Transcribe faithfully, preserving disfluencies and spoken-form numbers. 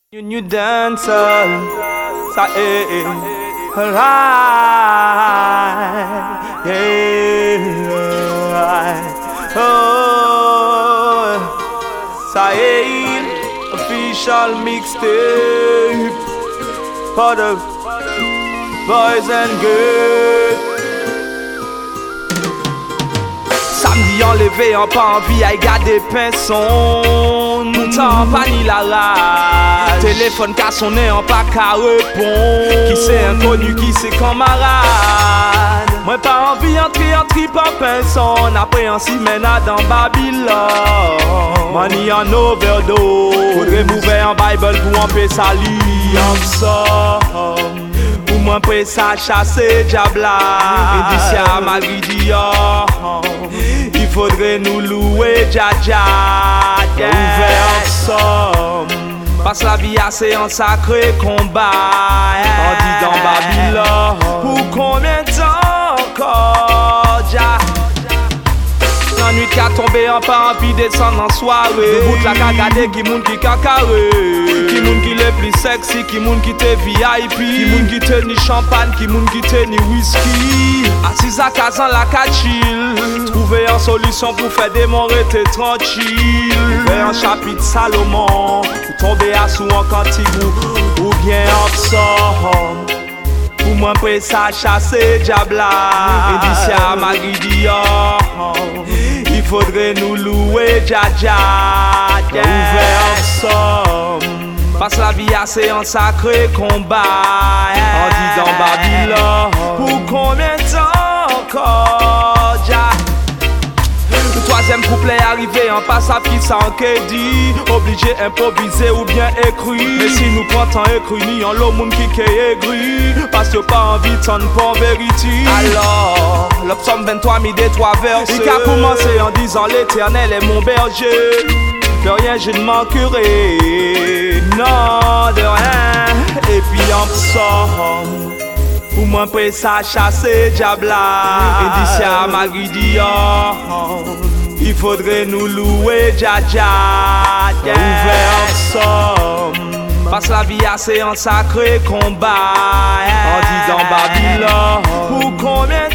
You new dancer, ça est, right, yeah, oh, ça est, official mixtape for the boys and girls. Samedi enlevé, en pas envie, à garder pinson. Mouton, pas ni la rage. Téléphone qu'à sonner, en pas qu'à répondre. Qui c'est inconnu, qui c'est camarade. Moi pas envie entrer en trip en pinson. Après en simena dans Babylone. Money en overdose. Faudrait m'ouvrir en Bible pour en paix sali. En somme, pour moi prêt ça chasser diabla. Et d'ici à Magridia, il faudrait nous louer Dja Dja. Ouvert en somme, passe la vie assez en sacré combat. On dit dans Babylone, pour combien de temps encore Dja? La nuit qui a tombé, en pas envie de descendre en soirée. Debout la cagade, qui moun qui cacaré. Qui moun qui le plus sexy, qui moun qui te V I P. Qui moun qui te ni champagne, qui moun qui te ni whisky. Assis à casa en la chill. Trouver une solution pour faire démorer t'es tranquille. Faire un chapitre Salomon. Ou tomber à sous en cantigou. Ou bien en somme. Pour moi prêt ça chasser diabla. Et d'ici à Magridia, il faudrait nous louer Dja Dja. Ouvert en somme, passe la vie assez en sacré combat. On dit dans Babylone, pour combien de temps encore Dja? Le troisième couplet arrivé en passe à qui sans dit. Obligé improviser ou bien écrit. Mais si nous prenons écrit ni en l'eau moun qui est aigri. Parce que pas envie de s'en pas en vérité. Alors, l'option vingt-trois midi trois versets. Il a commencé en disant l'éternel est mon berger. De rien je ne manquerai. Non, de rien. Et puis en somme, pour moi prêt ça chasser diabla. Et d'ici à Magridia, il faudrait nous louer Dja Dja. Ouvert en somme, passe la vie assez en sacré combat. On dit dans Babylone, pour combien